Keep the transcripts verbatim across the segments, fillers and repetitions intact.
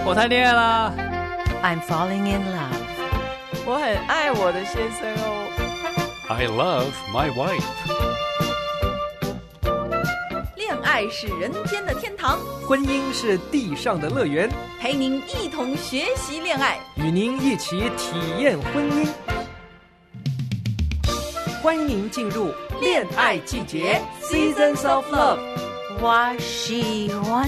我谈恋爱啦。 I'm falling in love. 我很爱我的先生哦。 I love my wife. 恋爱是人间的天堂， 婚姻是地上的乐园， 陪您一同学习恋爱， 与您一起体验婚姻。欢迎您进入恋爱季节 Seasons of Love。 我喜欢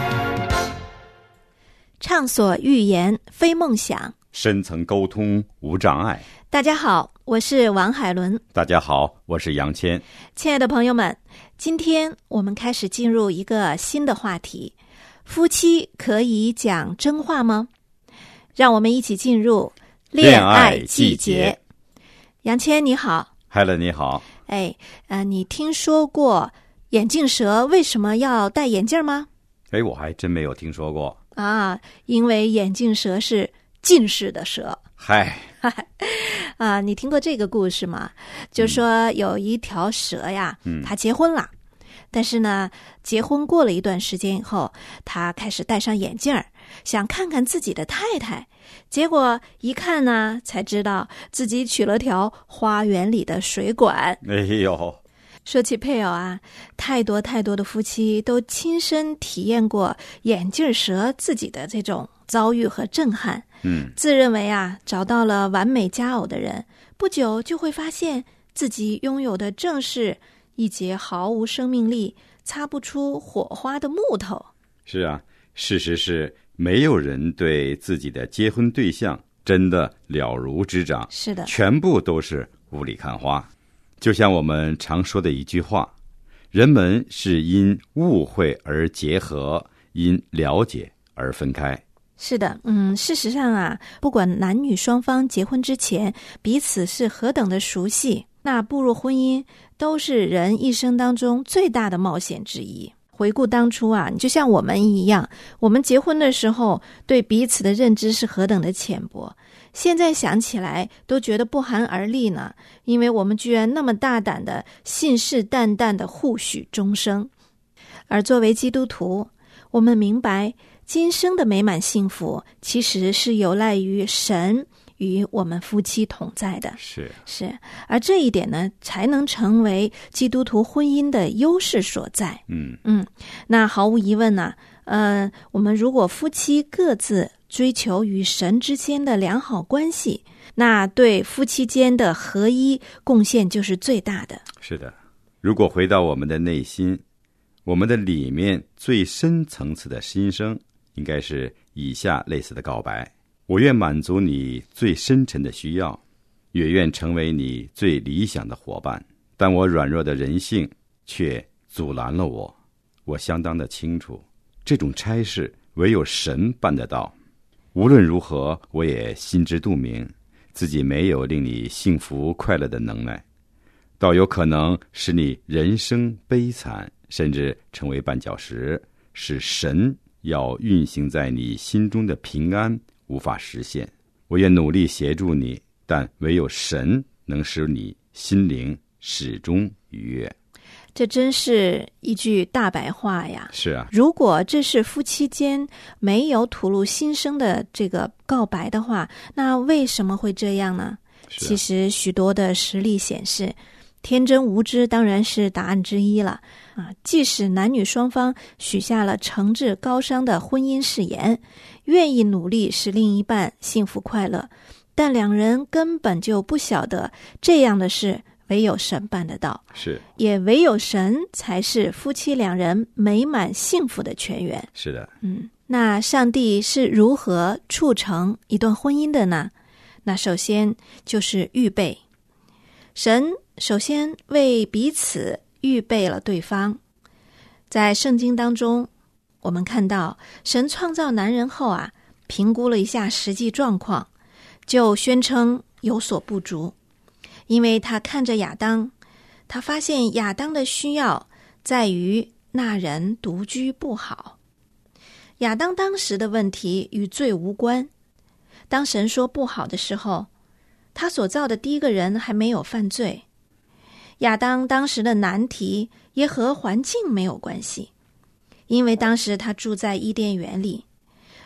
畅所欲言，非梦想， 深层沟通无障碍。 大家好，我是王海伦。 大家好，我是杨谦。 亲爱的朋友们，今天我们开始进入一个新的话题：夫妻可以讲真话吗？让我们一起进入恋爱季节。杨谦你好。 海伦你好。 哎，呃，你听说过眼镜蛇为什么要戴眼镜吗？ 哎，我还真没有听说过啊，因为眼镜蛇是近视的蛇。 嗨， 啊，你听过这个故事吗？就说有一条蛇呀， 嗯， 它结婚了，但是呢，结婚过了一段时间以后，他开始戴上眼镜儿，想看看自己的太太，结果一看呢，才知道自己娶了条花园里的水管。 哎呦， 说起配偶啊，太多太多的夫妻都亲身体验过眼镜蛇自己的这种遭遇和震撼。 嗯， 自认为啊找到了完美佳偶的人，不久就会发现自己拥有的正是一截毫无生命力、擦不出火花的木头。 是啊，事实是没有人对自己的结婚对象真的了如指掌。 是的， 全部都是雾里看花。就像我们常说的一句话，人们是因误会而结合，因了解而分开。 是的，嗯，事实上啊，不管男女双方结婚之前彼此是何等的熟悉，那步入婚姻都是人一生当中最大的冒险之一。回顾当初啊，就像我们一样，我们结婚的时候对彼此的认知是何等的浅薄，现在想起来都觉得不寒而栗呢，因为我们居然那么大胆的信誓旦旦的互许终生。而作为基督徒，我们明白今生的美满幸福其实是有赖于神与我们夫妻同在的。 是是，而这一点呢，才能成为基督徒婚姻的优势所在。 嗯嗯，那毫无疑问呢，呃，我们如果夫妻各自追求与神之间的良好关系，那对夫妻间的合一贡献就是最大的。 是的，如果回到我们的内心，我们的里面最深层次的心声，应该是以下类似的告白：我愿满足你最深沉的需要，也愿成为你最理想的伙伴，但我软弱的人性却阻拦了我。我相当的清楚，这种差事唯有神办得到。无论如何，我也心知肚明，自己没有令你幸福快乐的能耐，倒有可能使你人生悲惨，甚至成为绊脚石，使神要运行在你心中的平安无法实现。我愿努力协助你，但唯有神能使你心灵始终愉悦。 这真是一句大白话呀！ 是啊， 如果这是夫妻间没有吐露心声的这个告白的话，那为什么会这样呢？ 是啊， 其实许多的实例显示，天真无知当然是答案之一了啊！即使男女双方许下了诚挚高尚的婚姻誓言，愿意努力使另一半幸福快乐，但两人根本就不晓得这样的事唯有神办得到， 是， 也唯有神才是夫妻两人美满幸福的泉源。 是的， 嗯，那上帝是如何促成一段婚姻的呢？那首先就是预备。神首先为彼此预备了对方。在圣经当中，我们看到神创造男人后啊，评估了一下实际状况，就宣称有所不足。因为他看着亚当，他发现亚当的需要在于那人独居不好。亚当当时的问题与罪无关，当神说不好的时候，他所造的第一个人还没有犯罪。亚当当时的难题也和环境没有关系，因为当时他住在伊甸园里，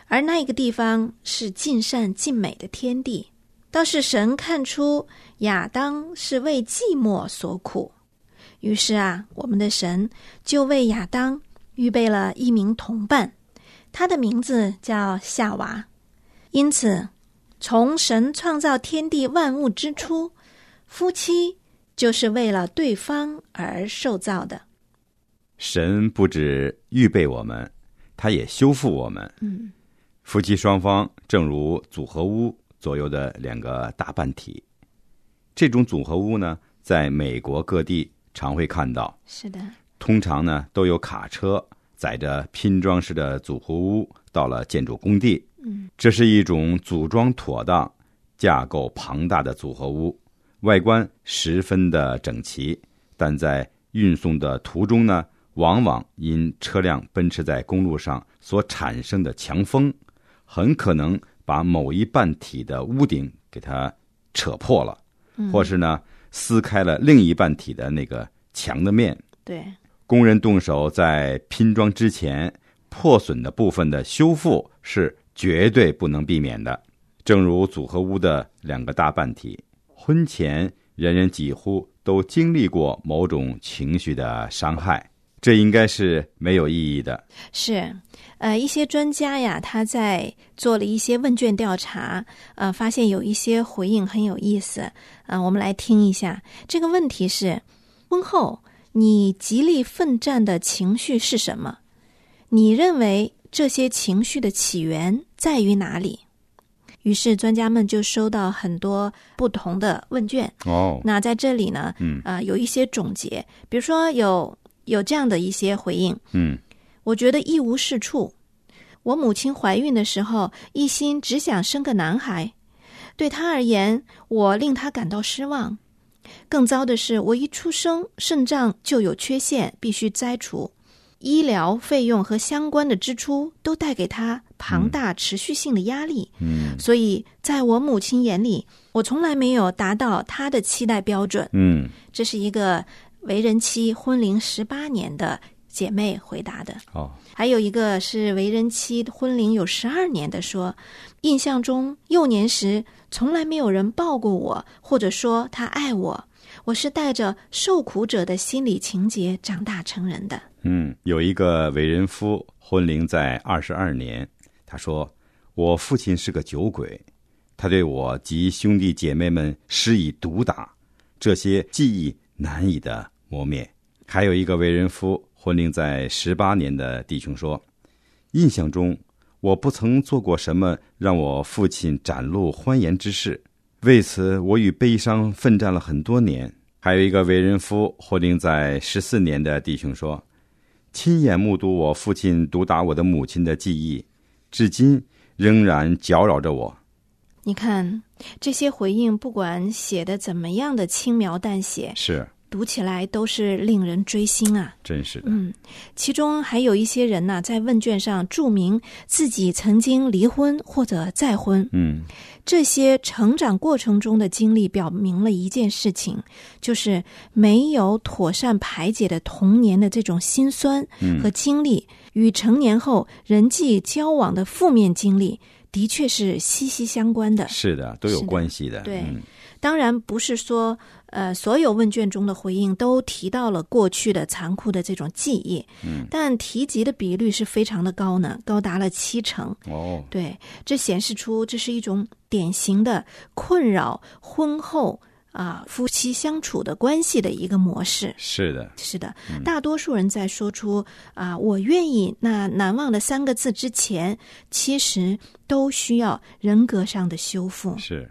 而那一个地方是尽善尽美的天地。倒是神看出亚当是为寂寞所苦，于是啊，我们的神就为亚当预备了一名同伴，他的名字叫夏娃。因此，从神创造天地万物之初，夫妻就是为了对方而受造的。 神不只预备我们，他也修复我们。 嗯， 夫妻双方正如组合屋左右的两个大半体。这种组合屋呢，在美国各地常会看到。 是的， 通常呢都有卡车载着拼装式的组合屋到了建筑工地。 嗯， 这是一种组装妥当、架构庞大的组合屋，外观十分的整齐，但在运送的途中呢，往往因车辆奔驰在公路上所产生的强风，很可能把某一半体的屋顶给它扯破了， 嗯、 或是呢撕开了另一半体的那个墙的面。 对， 工人动手在拼装之前，破损的部分的修复是绝对不能避免的。正如组合屋的两个大半体，婚前人人几乎都经历过某种情绪的伤害，这应该是没有意义的。 是，呃，一些专家呀，他在做了一些问卷调查，呃，发现有一些回应很有意思，呃，我们来听一下。这个问题是：婚后你极力奋战的情绪是什么？你认为这些情绪的起源在于哪里？于是专家们就收到很多不同的问卷。 哦， 那在这里呢， 嗯， 呃，有一些总结，比如说有有这样的一些回应。 嗯， 我觉得一无是处。我母亲怀孕的时候，一心只想生个男孩，对她而言，我令她感到失望。更糟的是，我一出生，肾脏就有缺陷，必须摘除。医疗费用和相关的支出都带给她庞大持续性的压力。 嗯， 所以在我母亲眼里，我从来没有达到她的期待标准。 嗯， 这是一个为人妻婚龄十八年的姐妹回答的。 哦， 还有一个是为人妻婚龄有十二年的说，印象中幼年时从来没有人抱过我，或者说他爱我，我是带着受苦者的心理情节长大成人的。 嗯，有一个为人夫婚龄在二十二年，他说，我父亲是个酒鬼，他对我及兄弟姐妹们施以毒打，这些记忆难以的磨灭。还有一个为人夫婚龄在十八年的弟兄说，印象中我不曾做过什么让我父亲展露欢颜之事，为此我与悲伤奋战了很多年。还有一个为人夫婚龄在十四年的弟兄说，亲眼目睹我父亲毒打我的母亲的记忆，至今仍然搅扰着我。 你看这些回应，不管写的怎么样的轻描淡写， 是读起来都是令人追心啊！ 真是的。 嗯，其中还有一些人呢、啊，在问卷上注明自己曾经离婚或者再婚。 嗯， 这些成长过程中的经历表明了一件事情，就是没有妥善排解的童年的这种辛酸和经历，嗯、与成年后人际交往的负面经历，的确是息息相关的。 是的，都有关系的。 对。 嗯， 当然不是说呃，所有问卷中的回应都提到了过去的残酷的这种记忆， 嗯， 但提及的比率是非常的高呢，高达了七成。 哦， 对，这显示出这是一种典型的困扰婚后啊夫妻相处的关系的一个模式。 是的， 是的， 嗯、 大多数人在说出啊我愿意那难忘的三个字之前，其实都需要人格上的修复。 是。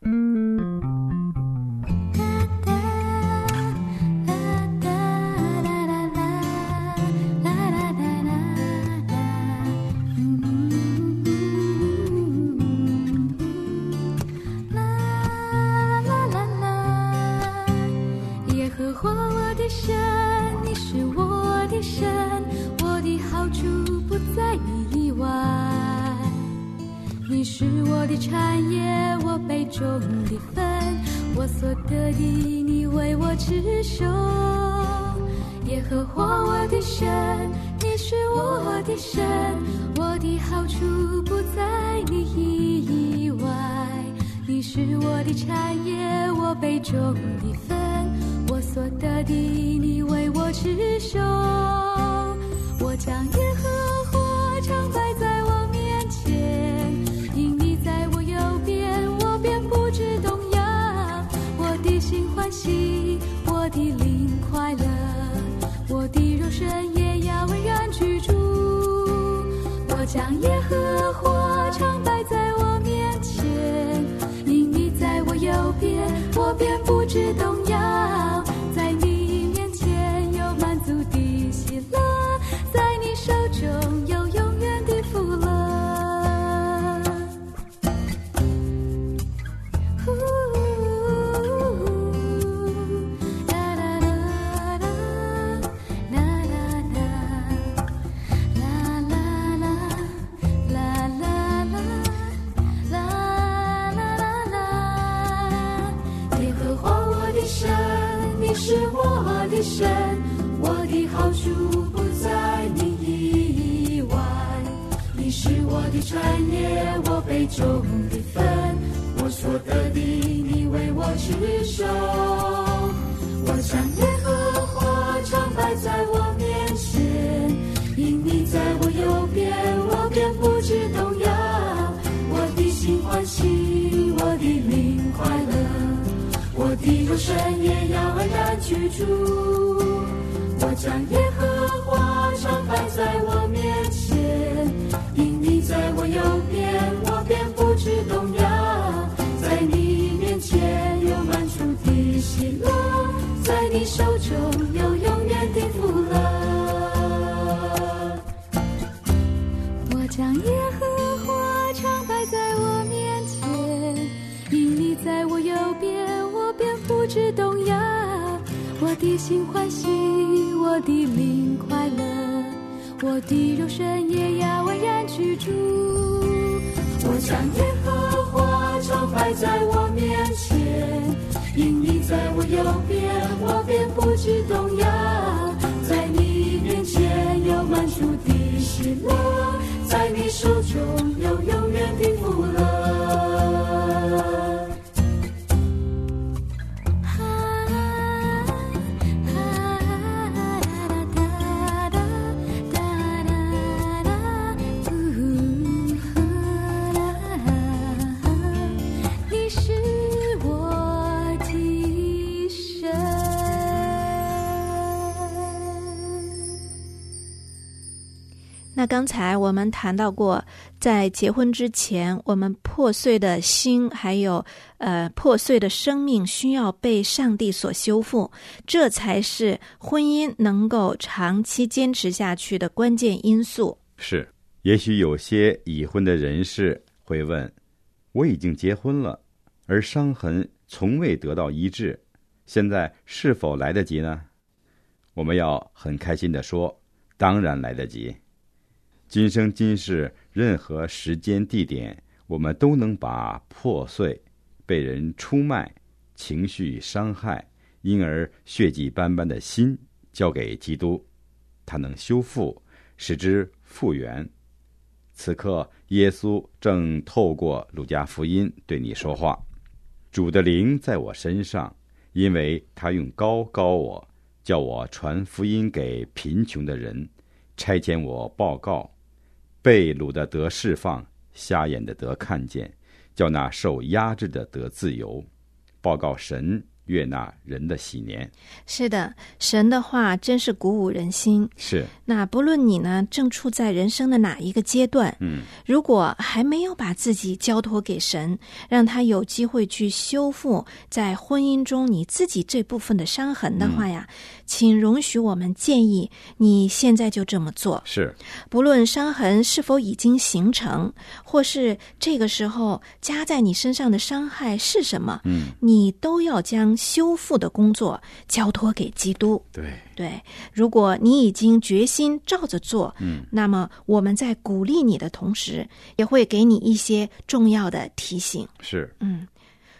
耶和华我的神，你是我的神，我的好处不在你以外。你是我的产业，我杯中的分，我所得的你为我持守。耶和华我的神，你是我的神，我的好处不在你以外。你是我的产业，我杯中的分，我所得的你为我持守。我将耶和华常摆在我面前，因你在我右边，我便不致动摇。我的心欢喜，我的灵快乐，我的肉身也要安然居住。我将耶和华常摆在我面前，因你在我右边，我便不致动摇。在你面前有满足的喜乐，在你手中有永远的福乐。是我的神，我的好处不在你以外。你是我的产业，我杯中的分，我所得的你为我持守。我将耶和华常摆在我面前，因你在我右边，我便不致动摇。我的心欢喜，我的灵快乐，我的肉身也要安然居住。我将耶和华常摆在我面前，因你在我右边，我便不致动摇。在你面前有满足的喜乐，在你手中有永远的福乐。我将耶和华常摆在我面前，因你在我右边，我便不致动摇。我的心欢喜，我的灵快乐，我的肉身也要安然居住。我将耶和华常摆在我面前，因你在我右边，我便不致动摇。在你面前有满足的喜乐，在你手中有永远的福乐。 那刚才我们谈到过，在结婚之前，我们破碎的心还有呃破碎的生命需要被上帝所修复，这才是婚姻能够长期坚持下去的关键因素。 是，也许有些已婚的人士会问，我已经结婚了，而伤痕从未得到医治，现在是否来得及呢？我们要很开心地说，当然来得及。今生今世，任何时间地点，我们都能把破碎、被人出卖、情绪伤害，因而血迹斑斑的心交给基督，他能修复，使之复原。此刻耶稣正透过路加福音对你说话，主的灵在我身上，因为他用膏膏我，叫我传福音给贫穷的人，差遣我报告被掳的得释放，瞎眼的得看见，叫那受压制的得自由，报告神悦纳人的喜年。 是的，神的话真是鼓舞人心。 是， 那不论你呢正处在人生的哪一个阶段， 嗯， 如果还没有把自己交托给神，让他有机会去修复在婚姻中你自己这部分的伤痕的话呀，嗯，请容许我们建议你现在就这么做。 是， 不论伤痕是否已经形成，或是这个时候加在你身上的伤害是什么， 嗯， 你都要将修复的工作交托给基督。 对对，如果你已经决心照着做， 嗯， 那么我们在鼓励你的同时，也会给你一些重要的提醒。 是， 嗯，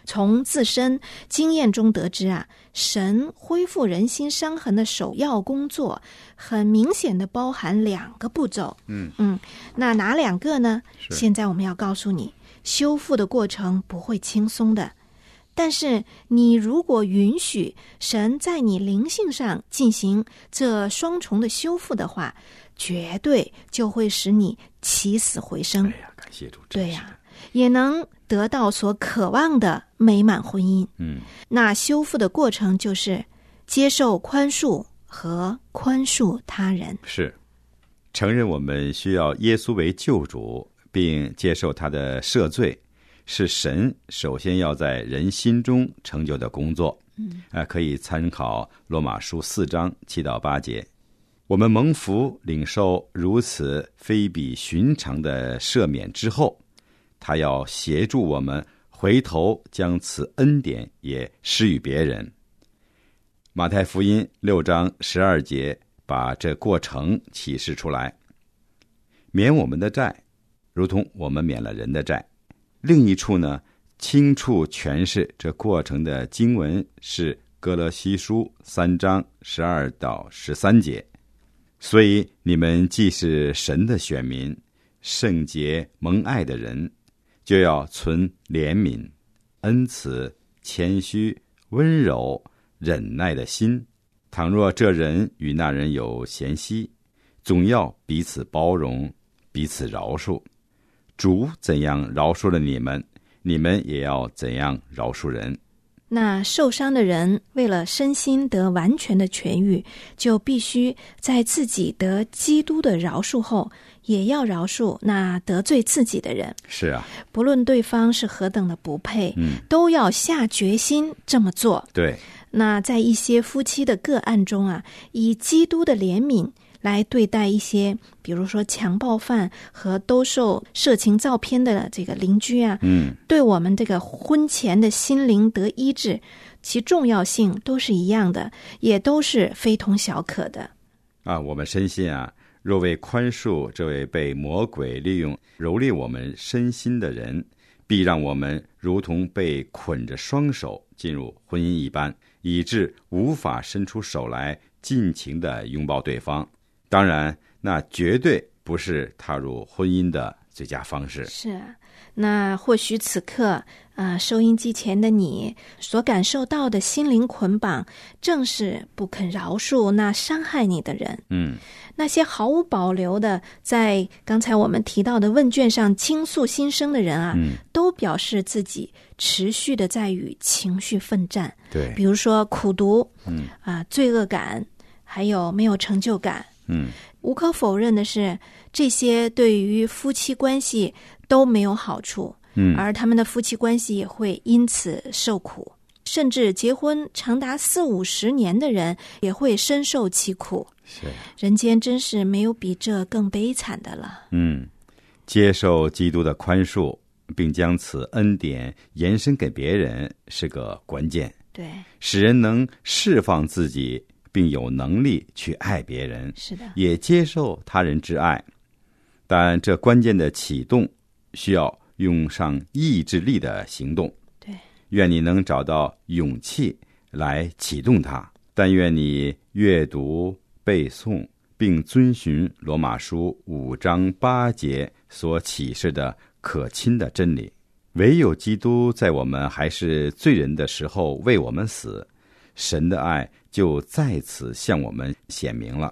从自身经验中得知啊，神恢复人心伤痕的首要工作，很明显的包含两个步骤。 嗯嗯，那哪两个呢？ 是现在我们要告诉你，修复的过程不会轻松的。但是你如果允许神在你灵性上进行这双重的修复的话，绝对就会使你起死回生。 哎呀，感谢主！ 对呀、啊，也能得到所渴望的美满婚姻。 嗯， 那修复的过程就是接受宽恕和宽恕他人。 是承认我们需要耶稣为救主，并接受他的赦罪，是神首先要在人心中成就的工作。嗯，呃，可以参考罗马书四章七到八节。我们蒙福领受如此非比寻常的赦免之后，他要协助我们回头将此恩典也施予别人。马太福音六章十二节把这过程启示出来，免我们的债，如同我们免了人的债。另一处呢，清楚诠释这过程的经文是哥罗西书三章十二到十三节。所以你们既是神的选民，圣洁蒙爱的人，就要存怜悯、恩慈、谦虚、温柔、忍耐的心。倘若这人与那人有嫌隙，总要彼此包容，彼此饶恕。主怎样饶恕了你们，你们也要怎样饶恕人。 那受伤的人为了身心得完全的痊愈，就必须在自己得基督的饶恕后，也要饶恕那得罪自己的人。 是啊， 不论对方是何等的不配， 嗯， 都要下决心这么做。 对。 那在一些夫妻的个案中啊，以基督的怜悯来对待一些比如说强暴犯和兜售色情照片的这个邻居啊， 嗯， 对我们这个婚前的心灵得医治，其重要性都是一样的，也都是非同小可的啊。我们深信啊，若为宽恕这位被魔鬼利用蹂躏我们身心的人，必让我们如同被捆着双手进入婚姻一般，以致无法伸出手来尽情地拥抱对方。当然，那绝对不是踏入婚姻的最佳方式。 是啊，那或许此刻啊、呃，收音机前的你所感受到的心灵捆绑，正是不肯饶恕那伤害你的人。 嗯， 那些毫无保留的在刚才我们提到的问卷上倾诉心声的人啊， 嗯， 都表示自己持续的在与情绪奋战。 对， 比如说苦毒， 嗯啊、呃，罪恶感，还有没有成就感。 嗯， 无可否认的是，这些对于夫妻关系都没有好处， 嗯， 而他们的夫妻关系也会因此受苦，甚至结婚长达四五十年的人也会深受其苦。 是， 人间真是没有比这更悲惨的了。 嗯，接受基督的宽恕，并将此恩典延伸给别人，是个关键。 对， 使人能释放自己，并有能力去爱别人， 是的， 也接受他人之爱。但这关键的启动需要用上意志力的行动。 对， 愿你能找到勇气来启动它。但愿你阅读、背诵，并遵循罗马书五章八节所启示的可亲的真理。唯有基督在我们还是罪人的时候为我们死，神的爱就在此向我们显明了。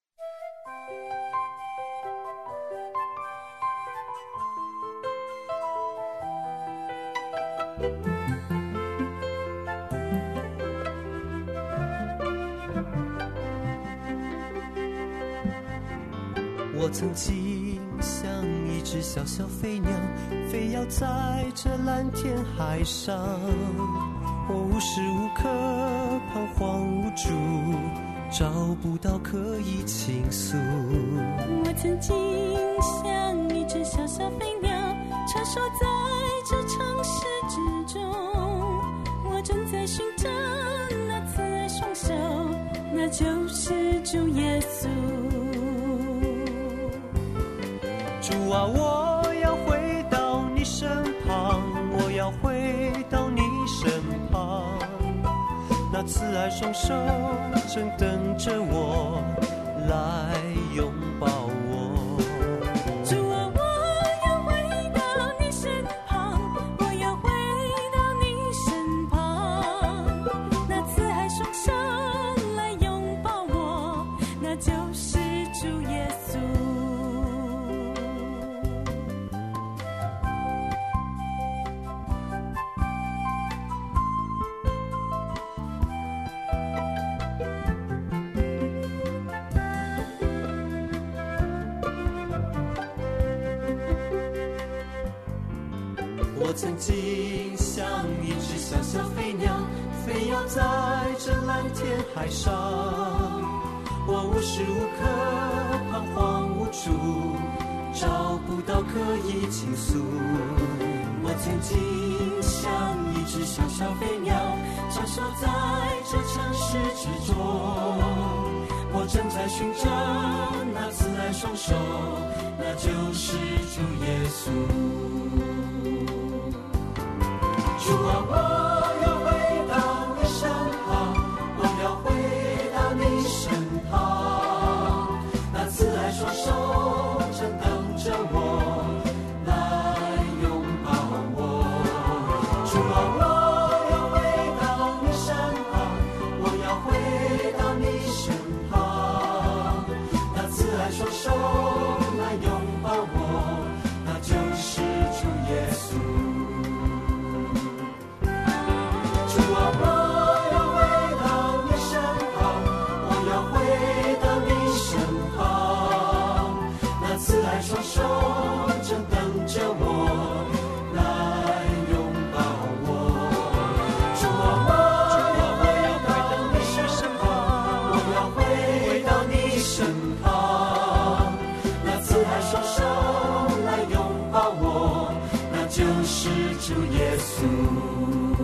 我曾经像一只小小飞鸟，飞摇在这蓝天海上，我无时无刻彷徨无助，找不到可以倾诉。 我曾经像一只小小飞鸟，穿梭在这城市之中，我正在寻找那慈爱双手，那就是主耶稣。 主啊，我要回到你身旁，我要回到你慈爱双手正等着我来拥抱我。 主啊，我要回到你身旁，我要回到你身旁，那慈爱双手来拥抱我，那就是主耶稣。 我曾经像一只小小飞鸟，飞摇在这蓝天海上，我无时无刻彷徨无助，找不到可以倾诉。我曾经像一只小小飞鸟，穿梭在这城市之中，我正在寻找那慈爱双手，那就是主耶稣。主啊，我要回到你身旁，我要回到你身旁，那慈爱双手正等着我来拥抱我。主啊，我要回到你身旁，我要回到你身旁，那慈爱双手来拥抱我，那就是主耶稣。双手正等着我来拥抱我。主啊，我要回到你身旁，我要回到你身旁，那慈爱双手来拥抱我，那就是主耶稣。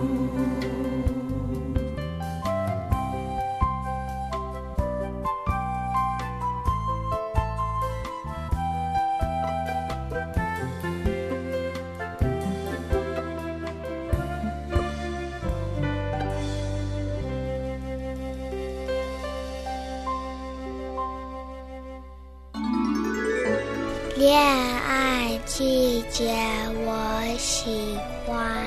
恋爱季节，我喜欢。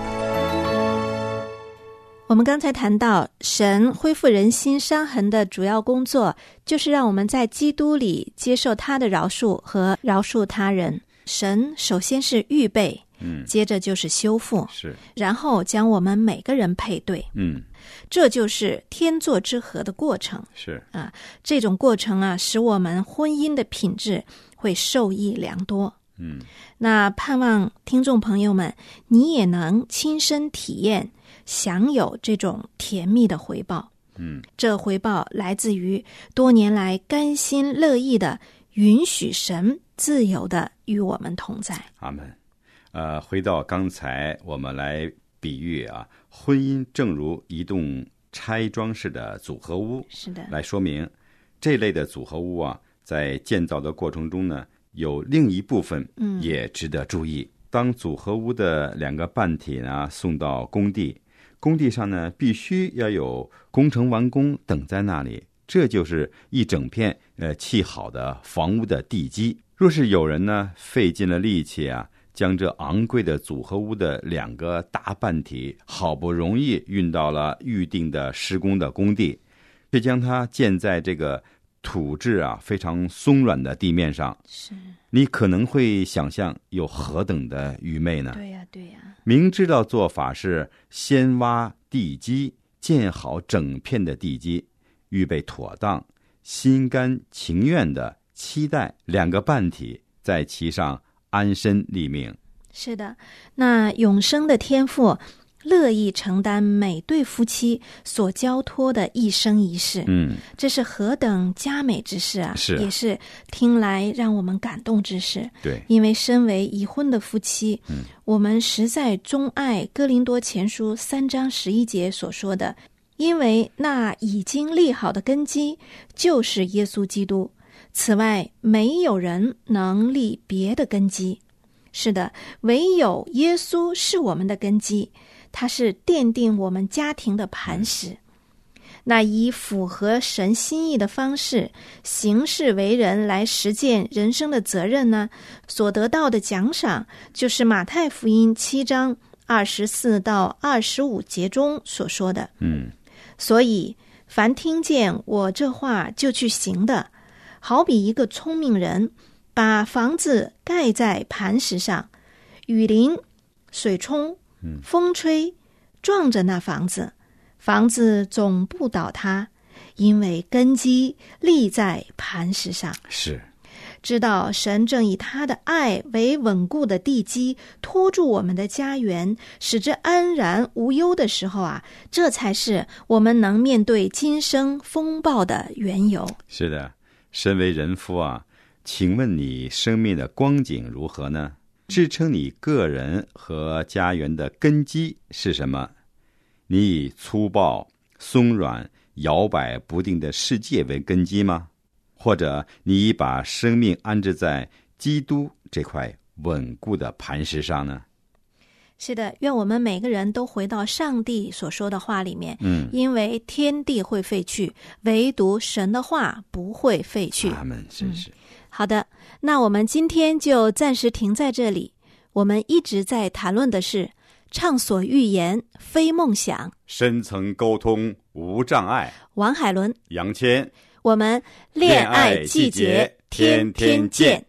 我们刚才谈到，神恢复人心伤痕的主要工作，就是让我们在基督里接受他的饶恕和饶恕他人。神首先是预备，嗯，接着就是修复， 是， 然后将我们每个人配对， 嗯， 这就是天作之合的过程， 是啊，这种过程啊，使我们婚姻的品质会受益良多。 嗯， 那盼望听众朋友们，你也能亲身体验，享有这种甜蜜的回报。 嗯， 这回报来自于多年来甘心乐意的允许神自由的与我们同在。 阿们。呃，回到刚才我们来比喻啊，婚姻正如一栋拆装式的组合屋， 是的， 来说明这类的组合屋啊，在建造的过程中呢，有另一部分也值得注意。嗯、当组合屋的两个半体呢送到工地，工地上呢必须要有工程完工等在那里，这就是一整片呃砌好的房屋的地基。若是有人呢费尽了力气啊，将这昂贵的组合屋的两个大半体好不容易运到了预定的施工的工地，却将它建在这个土质啊非常松软的地面上， 是你可能会想象有何等的愚昧呢？ 对呀、啊、对呀、啊， 明知道做法是先挖地基，建好整片的地基，预备妥当，心甘情愿的期待两个半体在其上安身立命。 是的，那永生的天父乐意承担每对夫妻所交托的一生一世， 嗯， 这是何等佳美之事啊！ 是啊， 也是听来让我们感动之事。 对， 因为身为已婚的夫妻， 嗯， 我们实在钟爱哥林多前书三章十一节所说的，因为那已经立好的根基就是耶稣基督，此外没有人能立别的根基。是的，唯有耶稣是我们的根基，他是奠定我们家庭的磐石。 那以符合神心意的方式行事为人来实践人生的责任呢，所得到的奖赏就是马太福音七章二十四到二十五节中所说的。 嗯， 所以凡听见我这话就去行的，好比一个聪明人把房子盖在磐石上，雨淋、水冲、风吹，撞着那房子，房子总不倒塌，因为根基立在磐石上。 是， 知道神正以他的爱为稳固的地基，托住我们的家园，使之安然无忧的时候啊，这才是我们能面对今生风暴的缘由。 是的，身为人夫啊，请问你生命的光景如何呢？支撑你个人和家园的根基是什么？你以粗暴、松软、摇摆不定的世界为根基吗？或者你已把生命安置在基督这块稳固的磐石上呢？ 是的，愿我们每个人都回到上帝所说的话里面， 嗯， 因为天地会废去，唯独神的话不会废去。 阿们，真是、嗯、 好的，那我们今天就暂时停在这里。我们一直在谈论的是畅所欲言，非梦想， 深层沟通无障碍。 王海伦、 杨谦， 我们恋爱季节天天见。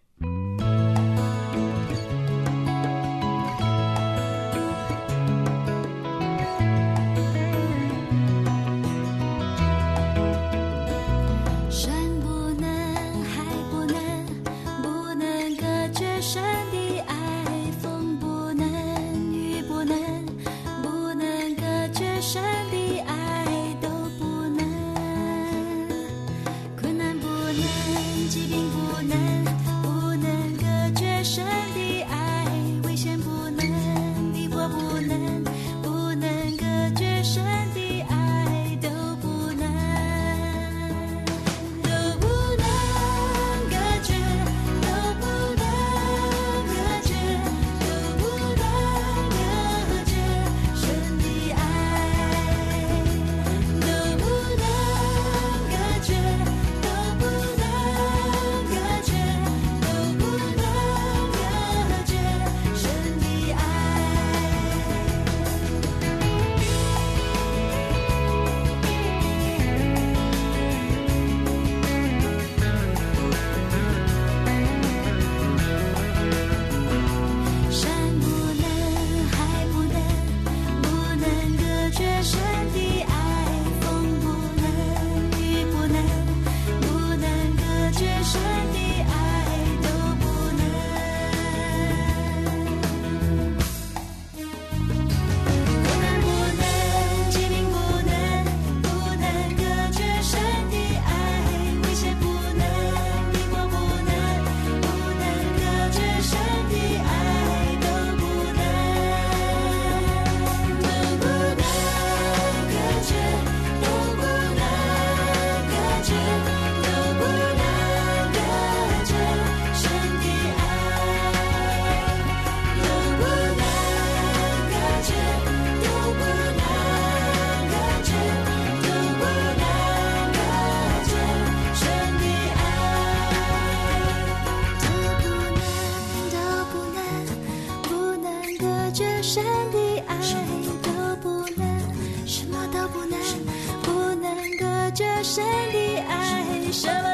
神的爱，什么